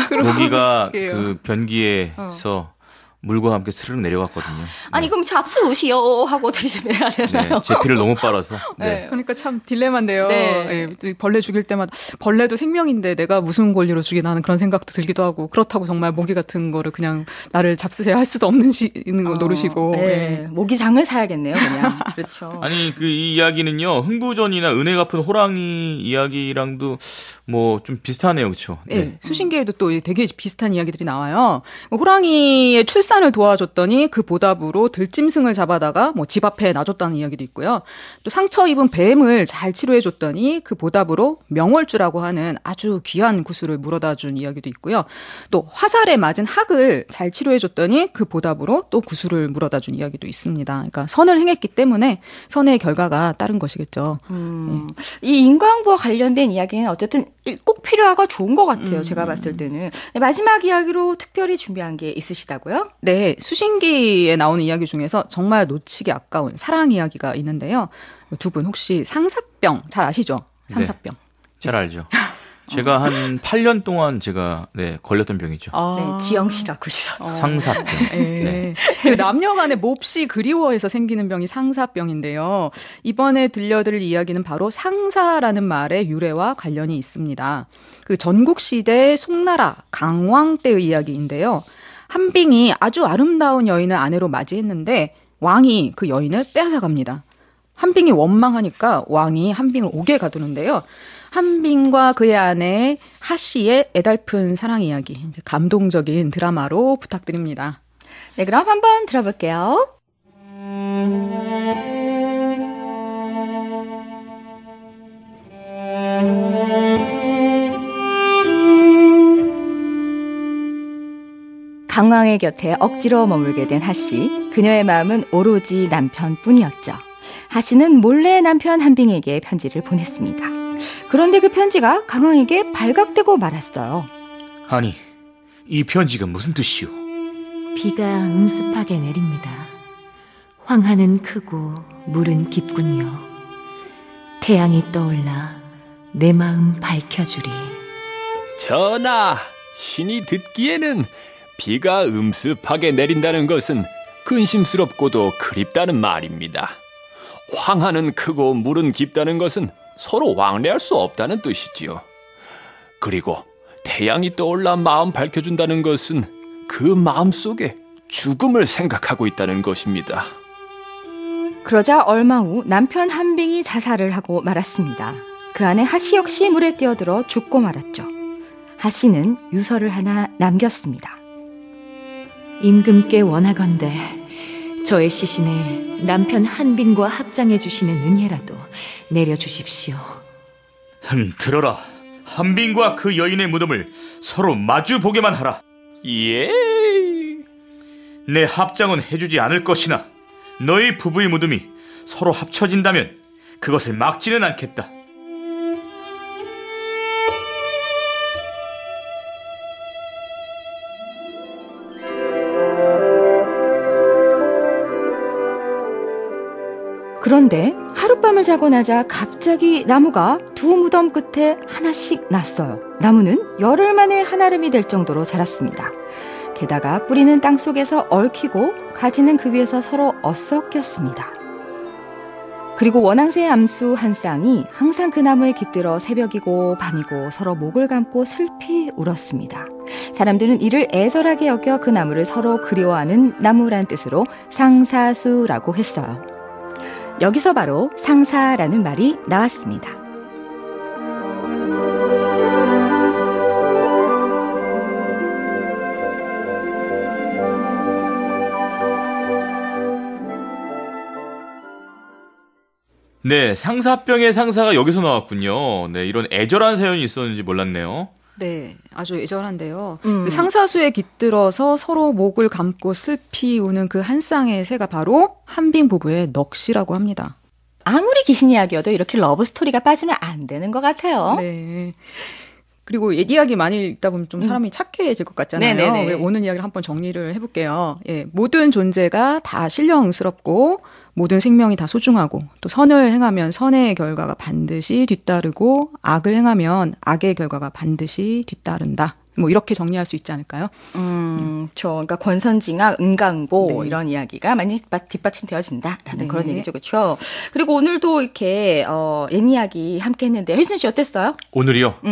S2: 모기가
S5: 그러게요.
S2: 그 변기에서 물과 함께 스르륵 내려갔거든요.
S3: 아니 그럼 잡수시오 하고 들이대야 되나요?
S2: 네, 제 피를 너무 빨아서. 네.
S5: 그러니까 참 딜레마인데요.
S3: 네.
S5: 예, 또 벌레 죽일 때마다 벌레도 생명인데 내가 무슨 권리로 죽이나 하는 그런 생각도 들기도 하고, 그렇다고 정말 모기 같은 거를 그냥 나를 잡수세요 할 수도 없는 시, 있는 거 노릇이고.
S3: 네.
S5: 예.
S3: 모기장을 사야겠네요, 그냥. 그렇죠.
S2: 아니 그 이 이야기는요, 흥부전이나 은혜 갚은 호랑이 이야기랑도 뭐 좀 비슷하네요, 그렇죠?
S5: 네. 네. 수신계에도 또 되게 비슷한 이야기들이 나와요. 호랑이의 출산을 도와줬더니 그 보답으로 들짐승을 잡아다가 뭐 집 앞에 놔줬다는 이야기도 있고요. 또 상처 입은 뱀을 잘 치료해줬더니 그 보답으로 명월주라고 하는 아주 귀한 구슬을 물어다준 이야기도 있고요. 또 화살에 맞은 학을 잘 치료해줬더니 그 보답으로 또 구슬을 물어다준 이야기도 있습니다. 그러니까 선을 행했기 때문에 선의 결과가 따른 것이겠죠.
S3: 음, 네. 이 인과응보와 관련된 이야기는 어쨌든 꼭 필요하고 좋은 것 같아요.
S5: 음.
S3: 제가 봤을 때는. 네, 마지막 이야기로 특별히 준비한 게 있으시다고요?
S5: 네, 수신기에 나오는 이야기 중에서 정말 놓치기 아까운 사랑 이야기가 있는데요. 두 분 혹시 상사병 잘 아시죠? 상사병.
S2: 네, 잘 알죠. 제가 한 팔 년 동안 제가 네 걸렸던 병이죠.
S5: 아.
S3: 네, 지영 씨라고 있어요.
S2: 상사병.
S5: 네.
S2: 네.
S5: 그 남녀 간의 몹시 그리워해서 생기는 병이 상사병인데요. 이번에 들려드릴 이야기는 바로 상사라는 말의 유래와 관련이 있습니다. 그 전국시대 송나라 강왕 때의 이야기인데요. 한빙이 아주 아름다운 여인을 아내로 맞이했는데 왕이 그 여인을 빼앗아갑니다. 한빙이 원망하니까 왕이 한빙을 옥에 가두는데요. 한빙과 그의 아내 하씨의 애달픈 사랑 이야기, 감동적인 드라마로 부탁드립니다.
S3: 네, 그럼 한번 들어볼게요. 강왕의 곁에 억지로 머물게 된 하씨. 그녀의 마음은 오로지 남편뿐이었죠. 하씨는 몰래 남편 한빙에게 편지를 보냈습니다. 그런데 그 편지가 강왕에게 발각되고 말았어요.
S10: 아니, 이 편지가 무슨 뜻이오?
S6: 비가 음습하게 내립니다. 황하는 크고 물은 깊군요. 태양이 떠올라 내 마음 밝혀주리.
S8: 전하, 신이 듣기에는 비가 음습하게 내린다는 것은 근심스럽고도 그립다는 말입니다. 황하는 크고 물은 깊다는 것은 서로 왕래할 수 없다는 뜻이지요. 그리고 태양이 떠올라 마음 밝혀준다는 것은 그 마음 속에 죽음을 생각하고 있다는 것입니다.
S3: 그러자 얼마 후 남편 한빙이 자살을 하고 말았습니다. 그 안에 하씨 역시 물에 뛰어들어 죽고 말았죠. 하씨는 유서를 하나 남겼습니다.
S6: 임금께 원하건대 저의 시신을 남편 한빙과 합장해 주시는 은혜라도 내려주십시오.
S10: 흠, 들어라. 한빙과 그 여인의 무덤을 서로 마주 보게만 하라.
S8: 예.
S10: 내 합장은 해주지 않을 것이나 너희 부부의 무덤이 서로 합쳐진다면 그것을 막지는 않겠다.
S3: 그런데 하룻밤을 자고 나자 갑자기 나무가 두 무덤 끝에 하나씩 났어요. 나무는 열흘 만에 한아름이 될 정도로 자랐습니다. 게다가 뿌리는 땅속에서 얽히고 가지는 그 위에서 서로 어썩겼습니다. 그리고 원앙새 암수 한 쌍이 항상 그 나무에 깃들어 새벽이고 밤이고 서로 목을 감고 슬피 울었습니다. 사람들은 이를 애절하게 여겨 그 나무를 서로 그리워하는 나무란 뜻으로 상사수라고 했어요. 여기서 바로 상사라는 말이 나왔습니다.
S2: 네, 상사병의 상사가 여기서 나왔군요. 네, 이런 애절한 사연이 있었는지 몰랐네요.
S5: 네, 아주 애절한데요.
S3: 음.
S5: 그 상사수에 깃들어서 서로 목을 감고 슬피 우는 그 한 쌍의 새가 바로 한빙 부부의 넋이라고 합니다.
S3: 아무리 귀신 이야기여도 이렇게 러브 스토리가 빠지면 안 되는 것 같아요.
S5: 네. 그리고 옛 이야기 많이 읽다 보면 좀 사람이 착해질 것 같잖아요.
S3: 네네네.
S5: 오늘 이야기를 한번 정리를 해볼게요. 예, 모든 존재가 다 신령스럽고 모든 생명이 다 소중하고 또 선을 행하면 선의 결과가 반드시 뒤따르고 악을 행하면 악의 결과가 반드시 뒤따른다. 뭐 이렇게 정리할 수 있지 않을까요?
S3: 음, 저 그러니까 권선징악, 은강보
S5: 네.
S3: 이런 이야기가 많이 뒷받침되어진다라는
S5: 네.
S3: 그런 얘기죠, 그렇죠? 그리고 오늘도 이렇게 어, 옛 이야기 함께했는데 혜순 씨 어땠어요?
S2: 오늘이요? 음.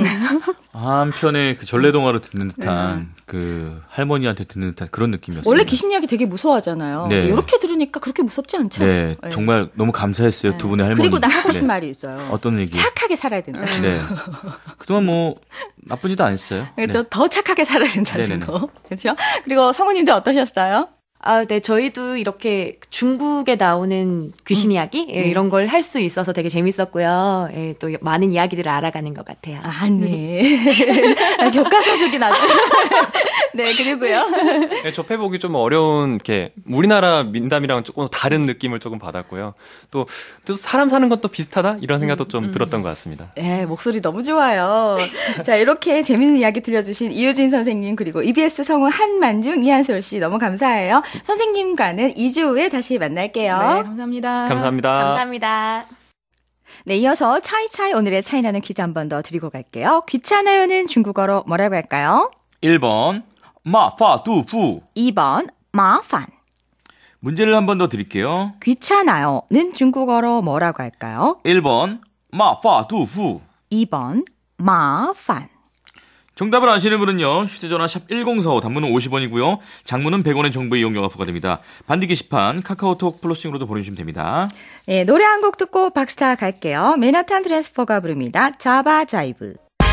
S2: 한편에 그 전래동화를 듣는 듯한 그 할머니한테 듣는 듯한 그런 느낌이었어요.
S3: 원래 귀신 이야기 되게 무서워하잖아요.
S2: 네.
S3: 근데 이렇게 들으니까 그렇게 무섭지 않죠?
S2: 네,
S3: 네.
S2: 정말 너무 감사했어요.
S3: 네.
S2: 두 분의 할머니.
S3: 그리고 나 하고 싶은
S2: 네.
S3: 말이 있어요.
S2: 어떤 얘기?
S3: 착하게 살아야 된다.
S2: 네. 그동안 뭐 나쁜 짓도 안 했어요.
S3: 그렇죠.
S2: 네.
S3: 더 착하게 살아야 된다는
S2: 네네네.
S3: 거. 그렇죠. 그리고 성우님들 어떠셨어요?
S6: 아, 네, 저희도 이렇게 중국에 나오는 귀신 이야기 예, 이런 걸 할 수 있어서 되게 재밌었고요. 예, 또 많은 이야기들을 알아가는 것 같아요.
S3: 아, 네. 아, 교과서적인 아주. 네, 그리고요.
S8: 네, 접해보기 좀 어려운, 이렇게, 우리나라 민담이랑 조금 다른 느낌을 조금 받았고요. 또, 또 사람 사는 건 또 비슷하다? 이런 생각도 좀 들었던 것 같습니다.
S3: 네, 목소리 너무 좋아요. 자, 이렇게 재밌는 이야기 들려주신 이유진 선생님, 그리고 이비에스 성우 한만중, 이한솔 씨 너무 감사해요. 선생님과는 이 주 후에 다시 만날게요.
S5: 네, 감사합니다.
S8: 감사합니다.
S6: 감사합니다.
S3: 네, 이어서 차이차이 오늘의 차이나는 퀴즈 한 번 더 드리고 갈게요. 귀찮아요는 중국어로 뭐라고 할까요?
S2: 일 번 마파두부.
S3: 이 번 마판.
S2: 문제를 한 번 더 드릴게요.
S3: 귀찮아요는 중국어로 뭐라고 할까요?
S2: 일 번 마파두부.
S3: 이 번 마판.
S2: 정답을 아시는 분은요, 휴대전화 샵 일공사오, 단문은 오십 원이고요, 장문은 백 원의 정보 이용료가 부과됩니다. 반디 게시판, 카카오톡 플러싱으로도 보내주시면 됩니다.
S3: 네, 노래 한 곡 듣고 박스타 갈게요. 맨하탄 트랜스퍼가 부릅니다. 자바 자이브.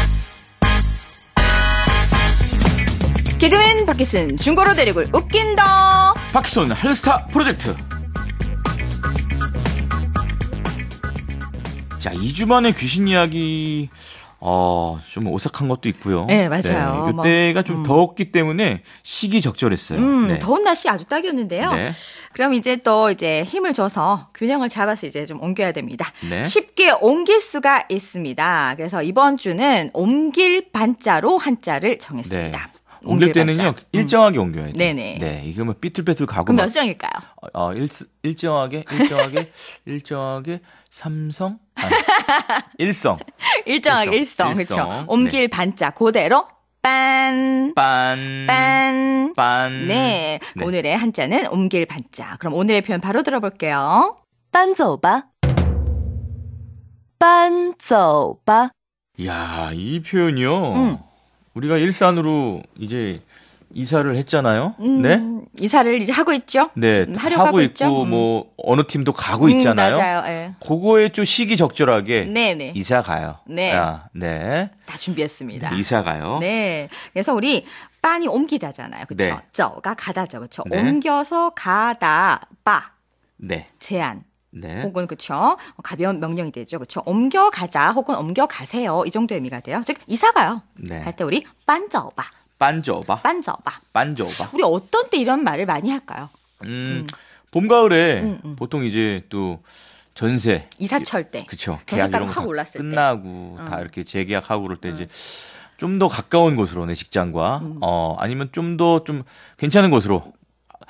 S3: 개그맨 박기순, 중고로 대륙을 웃긴다.
S2: 박희순 헬스타 프로젝트. 자, 이 주 만에 귀신 이야기, 어, 좀 오싹한 것도 있고요.
S3: 네, 맞아요.
S2: 네, 그때가
S3: 뭐,
S2: 좀
S3: 음.
S2: 더웠기 때문에 시기적절했어요.
S3: 음,
S2: 네.
S3: 더운 날씨 아주 딱이었는데요.
S2: 네.
S3: 그럼 이제 또 이제 힘을 줘서 균형을 잡아서 이제 좀 옮겨야 됩니다.
S2: 네.
S3: 쉽게 옮길 수가 있습니다. 그래서 이번 주는 옮길 반자로 한자를 정했습니다.
S2: 네. 옮길 때는요,
S3: 반자.
S2: 일정하게 옮겨야 돼요.
S3: 네네.
S2: 네, 이거 뭐 삐뚤빼뚤 가고.
S3: 그럼
S2: 막-
S3: 몇 장일까요?
S2: 어, 어, 일, 일정하게, 일정하게, 일정하게, 삼성? 아니, 일성.
S3: 일정하게
S2: 일성.
S3: 일성,
S2: 일성.
S3: 그렇죠. 옮길 반자 그대로 빤,
S2: 빤.
S3: 빤.
S2: 빤.
S3: 네.
S2: 네.
S3: 오늘의 한자는 옮길 반자. 그럼 오늘의 표현 바로 들어볼게요.
S11: 搬走吧，搬走吧。
S2: 이야, 이 표현이요.
S3: 음.
S2: 우리가 일산으로 이제 이사를 했잖아요.
S3: 음,
S2: 네?
S3: 이사를 이제 하고 있죠?
S2: 네,
S3: 음, 하려고
S2: 하고
S3: 하고
S2: 있고,
S3: 있죠? 음.
S2: 뭐, 어느 팀도 가고
S3: 음,
S2: 있잖아요.
S3: 맞아요. 예.
S2: 그거에 좀 시기적절하게
S3: 네네.
S2: 이사 가요.
S3: 네.
S2: 아, 네.
S3: 다 준비했습니다.
S2: 네, 이사 가요.
S3: 네. 그래서 우리 빤이 옮기다잖아요. 그렇죠?
S2: 네.
S3: 저가 가다죠. 그렇죠?
S2: 네.
S3: 옮겨서 가다 빠
S2: 네.
S3: 제한.
S2: 네.
S3: 혹은 그렇죠. 가벼운 명령이 되죠. 그렇죠? 옮겨 가자 혹은 옮겨 가세요. 이 정도 의미가 돼요. 즉 이사 가요.
S2: 네.
S3: 갈 때 우리 빤저바.
S2: 빤져봐.
S3: 빤저바.
S2: 빤져봐.
S3: 우리 어떤 때 이런 말을 많이 할까요?
S2: 음, 봄, 가을에
S3: 음, 음.
S2: 보통 이제 또 전세.
S3: 이사철 때.
S2: 그쵸. 계약
S3: 전세가로
S2: 이런
S3: 확
S2: 거
S3: 올랐을 때.
S2: 끝나고 다
S3: 음.
S2: 이렇게 재계약하고 그럴 때 이제 좀 더 가까운 곳으로 내 직장과
S3: 음.
S2: 어 아니면 좀 더 좀 괜찮은 곳으로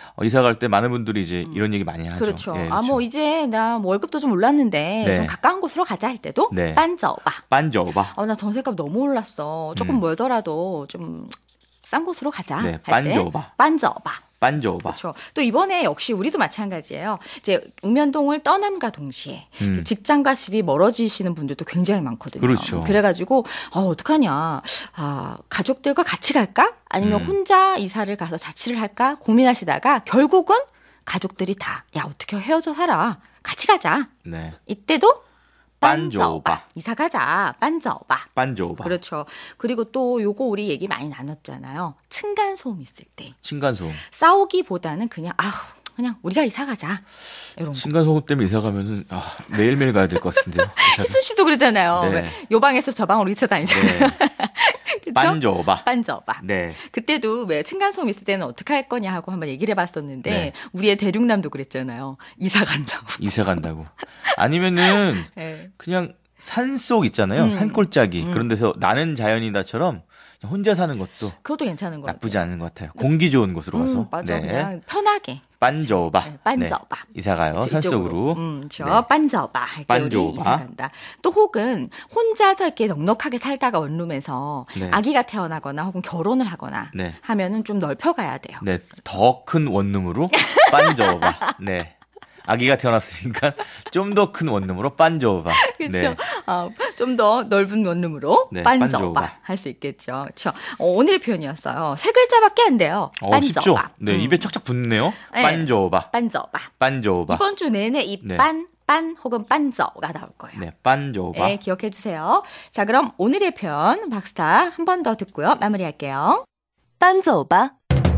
S2: 어, 이사 갈 때 많은 분들이 이제 이런 얘기 많이 하죠.
S3: 그렇죠.
S2: 예,
S3: 아, 뭐 이제 나 월급도 좀 올랐는데
S2: 네.
S3: 좀 가까운 곳으로 가자 할 때도
S2: 네.
S3: 빤저바.
S2: 빤저바.
S3: 어, 나 전세값 너무 올랐어. 조금
S2: 음.
S3: 멀더라도 좀 싼 곳으로 가자
S2: 네,
S3: 할 때
S2: 빤저바.
S3: 빤저바.
S2: 빤저바.
S3: 그렇죠. 또 이번에 역시 우리도 마찬가지예요. 이제 읍면동을 떠남과 동시에
S2: 음.
S3: 직장과 집이 멀어지시는 분들도 굉장히 많거든요.
S2: 그렇죠.
S3: 그래가지고 어, 어떡하냐. 아, 가족들과 같이 갈까? 아니면
S2: 음.
S3: 혼자 이사를 가서 자취를 할까? 고민하시다가 결국은 가족들이 다 야, 어떻게 헤어져 살아. 같이 가자.
S2: 네.
S3: 이때도
S2: 빤저바.
S3: 이사 가자. 빤저바.
S2: 빤저바.
S3: 그렇죠. 그리고 또 요거 우리 얘기 많이 나눴잖아요. 층간소음 있을 때.
S2: 층간소음.
S3: 싸우기보다는 그냥 아우 그냥 우리가 이사 가자. 이런 거.
S2: 층간소음 때문에 이사 가면은 아, 매일매일 가야 될 것 같은데요.
S3: 희수 씨도 그러잖아요.
S2: 네.
S3: 왜 요 방에서 저 방으로 이사 다니잖아요. 그쵸?
S2: 빤저바.
S3: 빤저바.
S2: 네.
S3: 그때도 왜 층간소음 있을 때는 어떻게 할 거냐 하고 한번 얘기를 해봤었는데
S2: 네.
S3: 우리의 대륙남도 그랬잖아요. 이사 간다고.
S2: 이사 간다고. 아니면은
S3: 네.
S2: 그냥 산속 있잖아요.
S3: 음.
S2: 산골짜기.
S3: 음.
S2: 그런 데서 나는 자연이다처럼 혼자 사는 것도
S3: 그것도 괜찮은 것
S2: 나쁘지
S3: 같아요.
S2: 않은 것 같아요. 공기 좋은 곳으로 가서.
S3: 음, 맞아. 그냥 편하게.
S2: 빤저바.
S3: 네, 빤저바.
S2: 네. 이사 가요.
S3: 그쵸,
S2: 산속으로.
S3: 이쪽으로. 음, 저
S2: 네.
S3: 빤저바 할 때 우리
S2: 빤저바.
S3: 이사 간다. 또 혹은 혼자서 이렇게 넉넉하게 살다가 원룸에서
S2: 네.
S3: 아기가 태어나거나 혹은 결혼을 하거나
S2: 네.
S3: 하면은 좀 넓혀가야 돼요.
S2: 네. 더 큰 원룸으로 빤저바. 네. 아기가 태어났으니까 좀 더 큰 원룸으로 빤저바.
S3: 그렇죠.
S2: 네.
S3: 어, 좀 더 넓은 원룸으로
S2: 네,
S3: 빤저바
S2: 빤저바.
S3: 할 수 있겠죠. 그렇죠. 어, 오늘의 표현이었어요. 세 글자밖에 안 돼요.
S2: 어,
S3: 빤저바.
S2: 쉽죠? 네,
S3: 음.
S2: 입에 쫙쫙 붙네요.
S3: 네.
S2: 빤저바.
S3: 빤저바.
S2: 빤저바.
S3: 이번 주 내내 이
S2: 네.
S3: 빤, 빤 혹은 빤저가 나올 거예요.
S2: 네, 빤저바.
S3: 네, 기억해 주세요. 자, 그럼 오늘의 표현 박스타 한 번 더 듣고요. 마무리할게요.
S11: 搬走吧，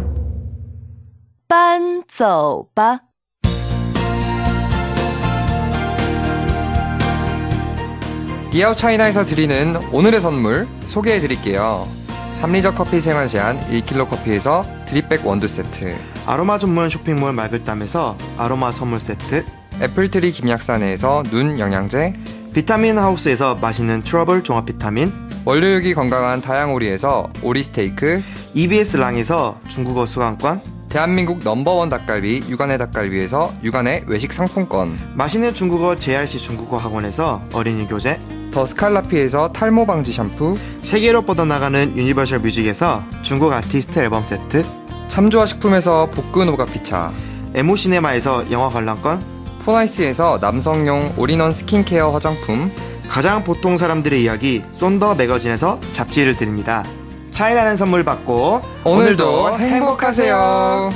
S11: 搬走吧。
S9: 디아오 차이나에서 드리는 오늘의 선물 소개해 드릴게요. 합리적 커피 생활 제한 일 킬로그램 커피에서 드립백 원두 세트,
S12: 아로마 전문 쇼핑몰 말글담에서 아로마 선물 세트,
S9: 애플트리 김약산에서 눈 영양제,
S12: 비타민 하우스에서 맛있는 트러블 종합 비타민,
S9: 원료육이 건강한 다양오리에서 오리 스테이크,
S12: 이비에스 랑에서 중국어 수강권,
S9: 대한민국 넘버원 닭갈비 육안의 닭갈비에서 육안의 외식 상품권,
S12: 맛있는 중국어 제이알씨 중국어 학원에서 어린이 교재,
S9: 더 스칼라피에서 탈모 방지 샴푸,
S12: 세계로 뻗어나가는 유니버셜 뮤직에서 중국 아티스트 앨범 세트,
S9: 참조화 식품에서 볶은 오가피차,
S12: 에모시네마에서 영화 관람권,
S9: 포나이스에서 남성용 올인원 스킨케어 화장품,
S12: 가장 보통 사람들의 이야기 쏜더 매거진에서 잡지를 드립니다. 차이나는 선물 받고
S9: 오늘도,
S12: 오늘도
S9: 행복하세요.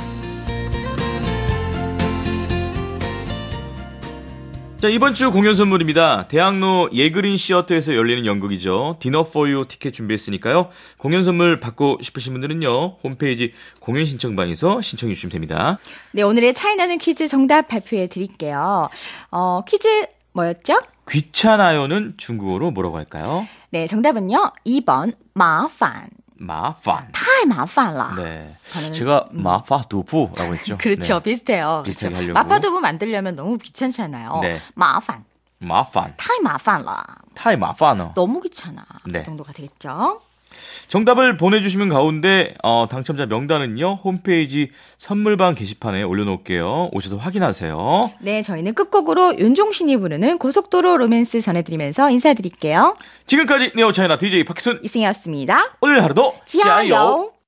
S2: 자, 이번 주 공연 선물입니다. 대학로 예그린 시어터에서 열리는 연극이죠. 디너 포 유 티켓 준비했으니까요. 공연 선물 받고 싶으신 분들은요. 홈페이지 공연 신청방에서 신청해 주시면 됩니다.
S3: 네, 오늘의 차이나는 퀴즈 정답 발표해 드릴게요. 어, 퀴즈 뭐였죠?
S2: 귀찮아요는 중국어로 뭐라고 할까요?
S3: 네, 정답은요. 이 번 마판.
S2: 마판.
S3: 太麻烦了.
S2: 네.
S3: 저는,
S2: 제가
S3: 음.
S2: 마파두부라고 했죠.
S3: 그렇죠.
S2: 네.
S3: 비슷해요.
S2: 비슷하게
S3: 그렇죠.
S2: 하려고.
S3: 마파두부 만들려면 너무 귀찮잖아요.
S2: 네.
S3: 麻烦.
S2: 마판.
S3: 太麻烦了.
S2: 타이 마파너.
S3: 너무 귀찮아.
S2: 네.
S3: 그 정도가 되겠죠.
S2: 정답을 보내주시면 가운데 어, 당첨자 명단은요. 홈페이지 선물방 게시판에 올려놓을게요. 오셔서 확인하세요.
S3: 네, 저희는 끝곡으로 윤종신이 부르는 고속도로 로맨스 전해드리면서 인사드릴게요.
S2: 지금까지 네오차이나 디제이 박희순
S3: 이승이었습니다.
S2: 오늘 하루도
S3: 지하요.
S2: 짜요.